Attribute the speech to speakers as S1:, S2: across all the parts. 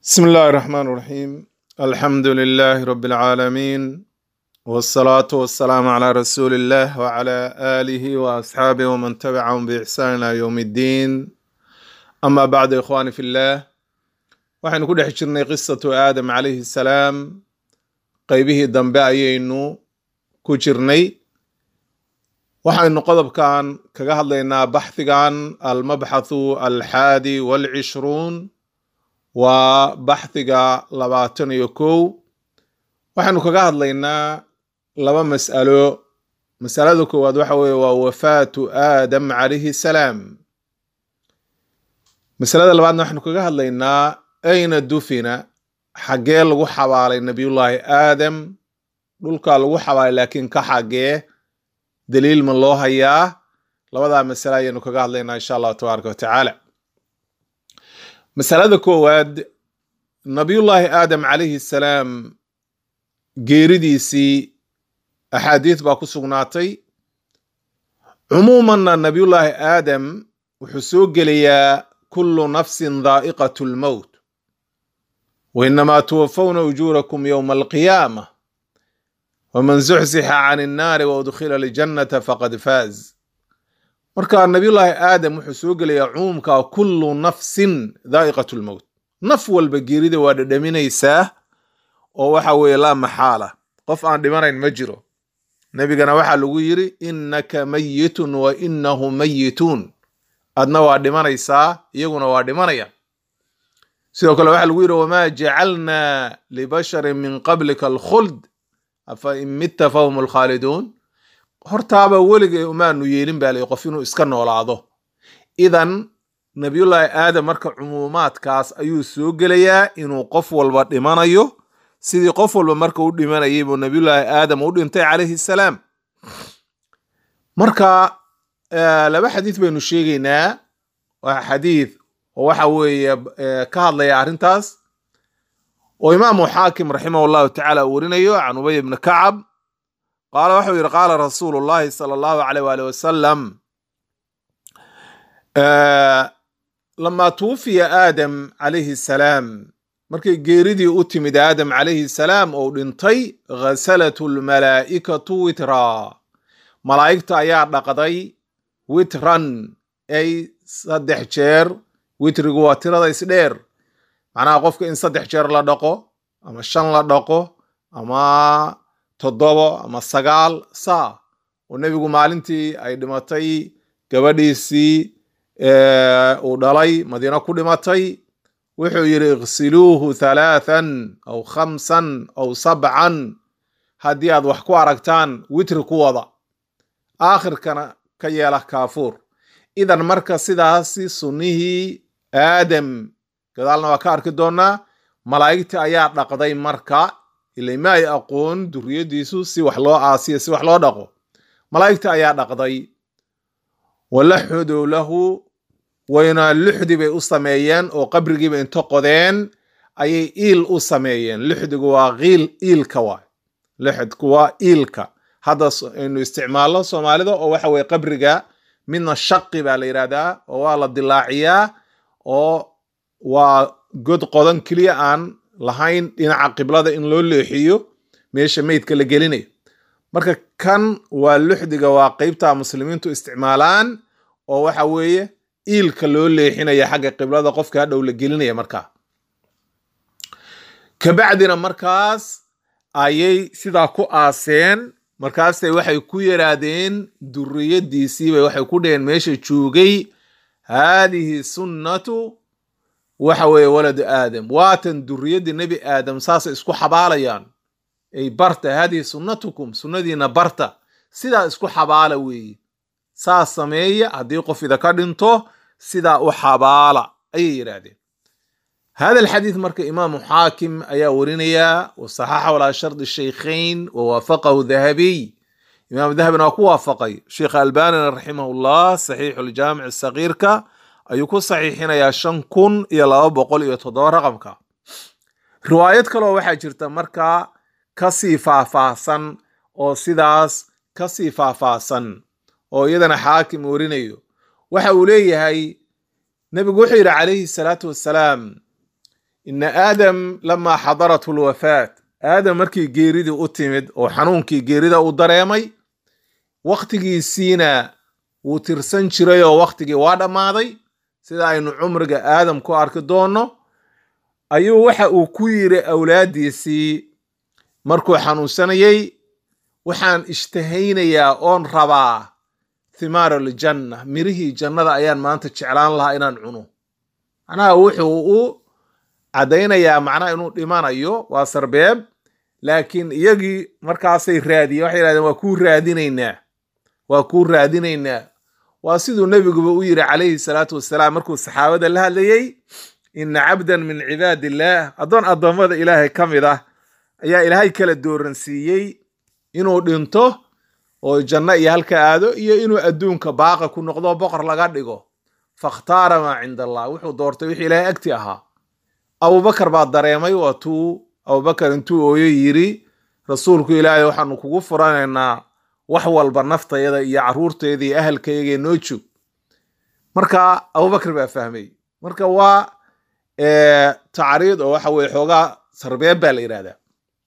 S1: بسم الله الرحمن الرحيم. الحمد لله رب العالمين، والصلاة والسلام على رسول الله وعلى آله وأصحابه ومن تبعهم بإحسان إلى يوم الدين. أما بعد، إخواني في الله، waxaynu ku dhex jirnay qisatu aadam calayhi salaam qaybihii dambe ayaynu ku jirnay. waxaynu qodobkan kaga hadlaynaa baxhigan almabxathu alxaadi walcishruun, waa baxhiga 21. waxaynu kaga hadlaynaa laba mas'alo. masalada koowaad waxa weeye waa wafaatu aadam calayhi salaam. masalada labaadna waxaynu kaga hadlaynaa ayna dufina, xaggee lagu xabaalay nabiyullaahi aadam. dhulkaa lagu xabaalay, laakiin ka xaggee, daliil ma loo hayaa? labadaa masale ayaynu kaga hadlaynaa insha allahu tabaaraka watacaala. masalada koowaad, nabiyullaahi aadam calayhi salaam geeridiisii axaadiis baa ku sugnaatay. cumuumanna nabiyullaahi aadam wuxuu soo gelayaa kullu nafsin dhaa'iqatu lmowt wainamaa tuwafawna ujuurakum yowma alqiyaama waman zuxzixa can innaari waudkhila aljannata faqad faaz. marka nabiyullaahi aadam wuxuu soo gelayaa cumuumka kullu nafsin dhaa'iqatu lmowt. naf walba geerida waa dhadhaminaysaa, oo waxa weeye laa maxaala, qof aan dhimanayn ma jiro. nebigana waxaa lagu yiri innaka mayitun wa innahum mayituun, adna waa dhimanaysaa, iyaguna waa dhimanaya. sidoo kale waxaa lagu yiri wamaa jacalnaa libasharin min qablika alkhuld afa in mitta fahum alkhaaliduun. hortaaba weligay umaanu yeelin baa lay qof inuu iska noolaado. idan nabiyullaahi aadam marka cumuumaadkaas ayuu soo gelayaa inuu qof walba dhimanayo, sidii qof walba marka u dhimanayay buu nabiyullaahi aadam u dhintay calayhi salaam. marka laba xadiis baynu sheegaynaa. waa xadiis oo waxa weeye ka hadlaya arrintaas, oo imaamu xaakim raximah llahu tacaala uu warinayo can ubay ibni kacab qaala waxau yidhi qaala rasuulu llahi sala allahu alayh waali wasalam lamaa tuwufiya aadam calayhi salaam, markay geeridii u timid aadam calayhi salaam oo dhintay, ghasalatu lmalaa'ikatu witraa, malaa'igta ayaa dhaqday witran, ay 3 jeer. witrigu waa tirada isdheer, macnaha qofka in 3 jeer la dhaqo, ama 5 la dhaqo, ama 7 ama 9 saa. oo nebigu maalintii ay dhimatay gabadhiisii uu dhalay madiina ku dhimatay, wuxuu yidhi ighsiluuhu 3 aw 5 aw 7, haddii aad wax ku aragtaan witri ku wada, aakhirkana ka yeela kaafuur. idan marka sidaasi sunnihii aadam, gadaalna waa ka arki doonaa, malaa'igta ayaa dhaqday. marka ilay ma ay aqoon duriyadiisu si wax loo aasiyo, si wax loo dhaqo. malaa'igta ayaa dhaqday. walaxuduu lahu, wayna luxdi bay u sameeyeen, oo qabrigiiba inta qodeen ayay iil u sameeyeen. luxdigu waa iilka waay. luxdku waa iilka hadda aynu isticmaalno soomaalida, oo waxa weye qabriga midna shaqi baa la yidhahdaa, oo waa la dilaaciyaa, oo waa god qodan keliya aan lahayn dhinaca qiblada in loo leexiyo meesha meydka la gelinayo. marka kan waa luxdiga, waa qeybta muslimiintu isticmaalaan, oo waxa weeye iilka loo leexinaya xagga qiblada, qofka hadhow la gelinaya. markaa kabacdina markaas ayay sidaa ku aaseen. markaasay waxay ku yaraadeen duriyadiisiibay waxay ku dheheen meesha joogay, haadihi sunnatu waxa weeye waladu aadam, waatan duriyadii nebi aadam, saasay isku xabaalayaan. ay barta, haadihi sunnatukum, sunnadiina barta, sidaa isku xabaala weeye. saas sameeya, haddii qof idaka dhinto sidaa u xabaala ayay yidhaahdeen. hada alxadiis marka imaamu xaakim ayaa warinayaa, wasaxaxa calaa shardi shaykhayn wawaafaqahu dahabiy. imaam dahabina waa ku waafaqay. sheekh albanina raximahullah saxiixu ljaamic sagiirka ayuu ku saxiixinayaa 5207 raqamka. riwaayad kaloo waxaa jirta markaa kasii faahfaahsan, oo sidaas kasii faahfaahsan, oo iyadana xaakim warinayo. waxa uu leeyahay nebigu wuxuu yidhi calayhi salaatu wassalaam ina aadam lamaa xadarathu lwafaat aadam markii geeridii u timid oo xanuunkii geerida u dareemay wakhtigiisiina wuu tirsan jiray oo wakhtigii waa dhammaaday sida aynu cumriga aadam ku arki doonno ayuu waxa uu ku yiri awlaadiisii markuu xanuunsanayay waxaan ishtahaynayaa oon rabaa thimaar aljanna mirihii jannada ayaan maanta jeclaan lahaa inaan cuno macnaha wuxuu u caddaynayaa macnaha inuu dhimanayo waa sarbeeb laakiin iyagii markaasay raadiyeen waxay yidhahdeen waa kuu raadinaynaa waa siduu nebiguba u yiri calayhi salaatu wassalaam markuu saxaabada la hadlayey ina cabdan min cibaadi illaah addoon addoommada ilaahay ka mid ah ayaa ilaahay kala dooransiiyey inuu dhinto oo janno iyo halka aado iyo inuu adduunka baaqa ku noqdo boqor laga dhigo fakhtaara maa cinda allah wuxuu doortay wixii ilaahay agti ahaa abubakar baa dareemay waa tuu abubakar intuu ooyo yiri rasuulku ilaahay waxaanu kugu furanaynaa wax walba naftayada iyo carruurtayda iyo ahalkayga noo joog marka abubakar baa fahmay marka waa tacriid oo waxa weye xoogaa sarbeeb baa la yidhahdaa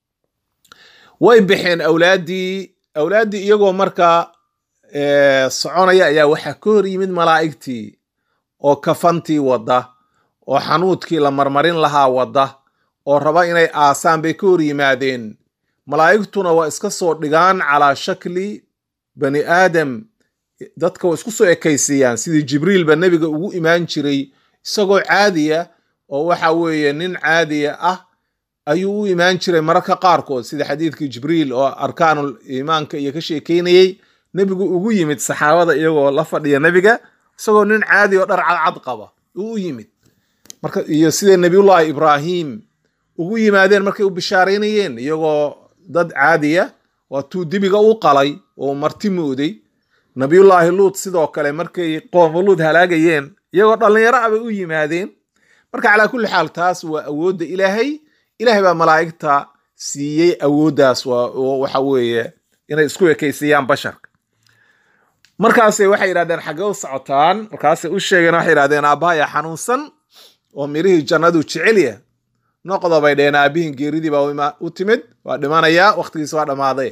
S1: way baxeen awlaaddii iyagoo marka soconaya ayaa waxaa ka hor yimid malaa'igtii oo kafantii wadda oo xanuudkii la marmarin lahaa wadda oo raba inay aasaan bay ka hor yimaadeen malaa'igtuna waa iska soo dhigaan calaa shakli bani aadam dadka waa isku soo ekaysiiyaan sidii jibriil ba nebiga ugu imaan jiray isagoo caadiya oo waxa weeye nin caadiya ah ayuu u imaan jiray mararka qaarkood sida xadiidkii jibriil oo arkaanul iimaanka iyo ka sheekeynayey nebigu ugu yimid saxaabada iyagoo la fadhiya nebiga isagoo nin caadi oo dhar cadcad qaba uu u yimid marka iyo sida nebiyullaahi ibraahim ugu yimaadeen markay u bishaaraynayeen iyagoo dad caadiya waa tuu dibiga u qalay oo marti mooday nabiyullaahi luut sidoo kale markay qooma luut halaagayeen iyagoo dhallinyaro ah bay u yimaadeen marka calaa kulli xaal taas waa awoodda ilaahay baa malaa'igta siiyey awooddaas waxa weeye inay isku ekaysiiyaan basharka markaasay waxay yidhahdeen xaggee u socotaan markaasay u sheegeen waxay yidhahdeen aabbahayaa xanuunsan oo mirihii jannadu jecelya noqdo bay dheheen aabbihin geeridii baa u timid waa dhimanayaa wakhtigiisa waa dhammaaday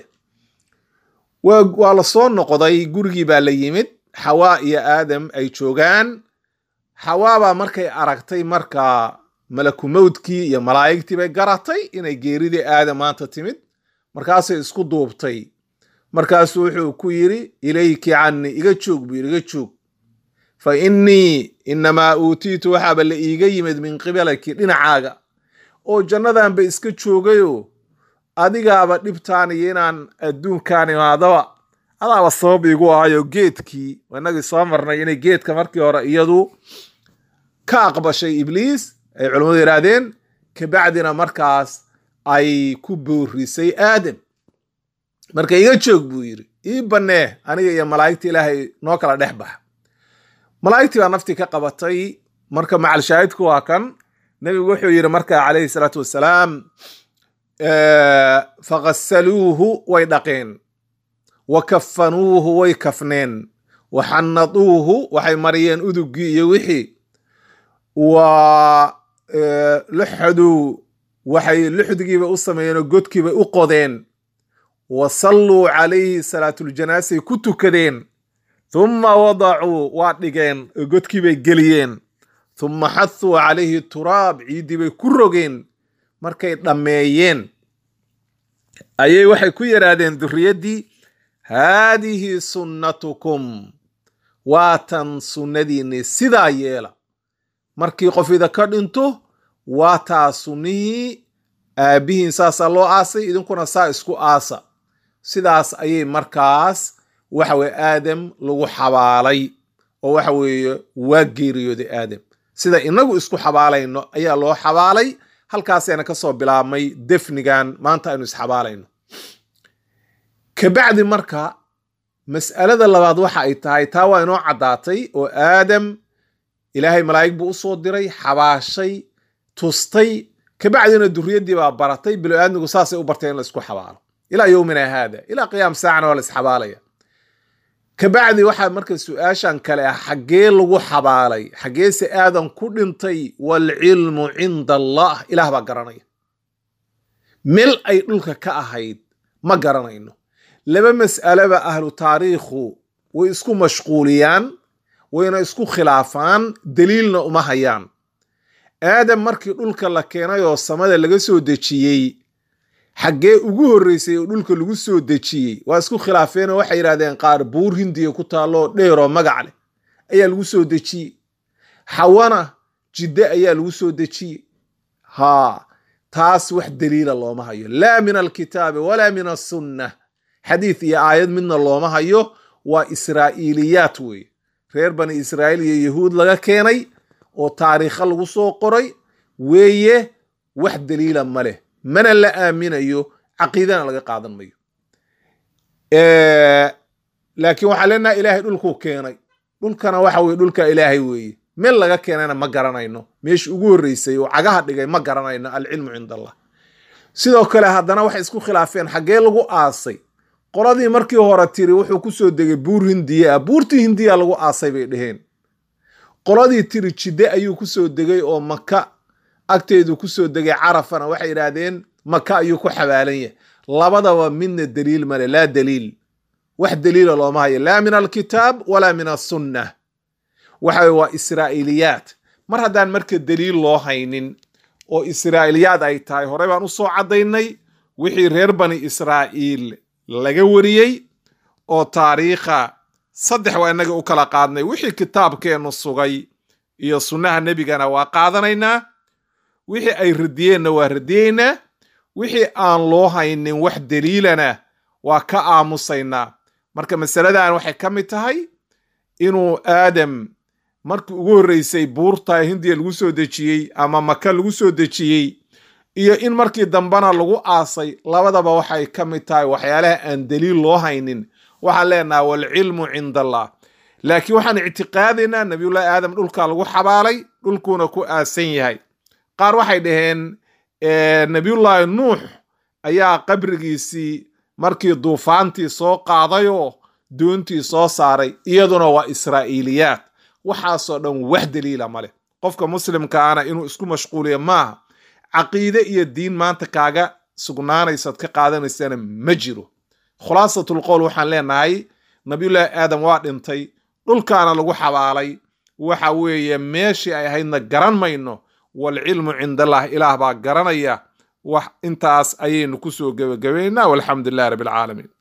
S1: waa la soo noqday gurigii baa la yimid xawaa iyo aadam ay joogaan xawaa baa markay aragtay markaa malaku mawdkii iyo malaa'igtii bay garatay inay geeridii aadam maanta timid markaasay isku duubtay markaasuu wuxuu ku yidhi ilayki cannii iga joog buu yidhi iga joog fa innii inamaa uutiitu waxaaba la iiga yimid min qibalaki dhinacaaga oo jannadan ba iska joogayoo adigaaba dhibtaan iyo inaan adduunkaan imaadaba adaaba sabab igu ahayo geedkii inagii soo marnay inay geedka markii hore iyadu ka aqbashay ibliis ay culammadu yidhaahdeen kabacdina markaas ay ku boorisay aadam marka iga joog buu yidhi ii bannee aniga iyo malaa'igta ilaahay noo kala dhex baxa malaa'igtii baa naftii ka qabatay marka macal shaahidku waa kan nebigu wuxuu yidhi marka calayhi salaatu wassalaam faqasaluuhu way dhaqeen wa kafanuuhu way kafneen wa xannaduuhu waxay mariyeen udugii iyo wixii wa luxaduu waxay luxdigiiba u sameeyeen oo godkiibay u qodeen wa salluu calayhi salaatuljanaasay ku tukadeen thumma wadacuu waa dhigeen oo godkiibay geliyeen thumma xathuu calayhi turaab ciiddii bay ku rogeen markay dhammeeyeen ayay waxay ku yidhaahdeen durriyaddii haadihi sunnatukum waa tan sunnadiinni sidaa yeela markii qofida ka dhinto waa taa sunnihii aabbihiin saasaa loo aasay idinkuna saa isku aasa sidaas ayay markaas waxa weye aadam lagu xabaalay oo waxa weeye waa geeriyooday aadam sida inagu isku xabaalayno ayaa loo xabaalay halkaasayna ka soo bilaabmay defnigan maanta aynu isxabaalayno kabacdi marka mas'alada labaad waxa ay tahay taa waa inoo caddaatay oo aadam ilaahay malaa'ig buu u soo diray xabaashay tustay kabacdina durriyaddii baa baratay bilo aadmigu saasay u bartay in la isku xabaalo ilaa yowmina haada ilaa qiyaam saacana waa la isxabaalaya kabacdi waxaa marka su-aashan kale ah xaggee lagu xabaalay xaggeese aadan ku dhintay waalcilmu cinda allah ilaah baa garanaya meel ay dhulka ka ahayd ma garanayno laba mas'alaba ahlu taariikhu way isku mashquuliyaan wayna isku khilaafaan daliilna uma hayaan aadam markii dhulka la keenay oo samada laga soo dejiyey xaggee ugu horreysay oo dhulka lagu soo dejiyey waa isku khilaafeen oo waxay yidhahdeen qaar buur hindiya ku taalloo dheeroo magac leh ayaa lagu soo dejiyey xawana jidde ayaa lagu soo dejiyey taas wax daliila looma hayo laa min alkitaabi walaa min assunnah xadiid iyo aayad midna looma hayo waa israa'iiliyaat weeye reer bani israa'iil iyo yahuud laga keenay oo taariikha lagu soo qoray weeye wax daliila ma leh mana la aaminayo caqiidana laga qaadan mayo laakiin waxaa leenahay ilaahay dhulkuu keenay dhulkana waxa weye dhulka ilaahay weeye meel laga keenayna ma garanayno meeshii ugu horreysay oo cagaha dhigay ma garanayno alcilmu cinda allah sidoo kale haddana waxay isku khilaafeen xaggee lagu aasay qoladii markii hore tiri wuxuu ku soo degay buur hindiya ah buurtii hindiya lagu aasay bay dheheen qoladii tiri jidde ayuu ku soo degay oo maka agteedu ku soo degay carafana waxay yidhaahdeen maka ayuu ku xabaalan yahay labadaba midna daliil male laa daliil wax daliila looma hayo laa min alkitaab walaa min assunnah waxa waa israa'iiliyaat mar haddaan marka daliil loo haynin oo israa'iiliyaad ay tahay horey baan u soo caddaynay wixii reer bani israa'iil laga wariyey oo taariikha 3 waa inaga u kala qaadnay wixii kitaabkeenu sugay iyo sunnaha nebigana waa qaadanaynaa wixii ay radiyeenna waa radiyeynaa wixii aan loo haynin wax daliilana waa ka aamusaynaa marka masaladan waxay ka mid tahay inuu aadam markii ugu horreysay buurta hindiya lagu soo dejiyey ama maka lagu soo dejiyey iyo in markii dambana lagu aasay labadaba waxay ka mid tahay waxyaalaha aan daliil loo haynin waxaan leenaha waalcilmu cinda allah laakiin waxaan ictiqaadaynaa nabiyullaahi aadam dhulka lagu xabaalay dhulkuuna ku aasan yahay qaar waxay dhaheen nabiyullaahi nuux ayaa qabrigiisii markii duufaantii soo qaadayoo doontii soo saaray iyaduna waa israa'iiliyaat waxaasoo dhan wax daliila male qofka muslimkaana inuu isku mashquuliyo maaha caqiide iyo diin maanta kaaga sugnaanaysaad ka qaadanaysana ma jiro khulaasatul qowl waxaan leenahay nabiyullaahi aadam waa dhintay dhulkaana lagu xabaalay waxa weeye meeshii ay ahaydna garan mayno waalcilmu cinda allah ilaah baa garanaya wax intaas ayaynu ku soo gebagabaynaa walxamdulillahi rabbil caalamiin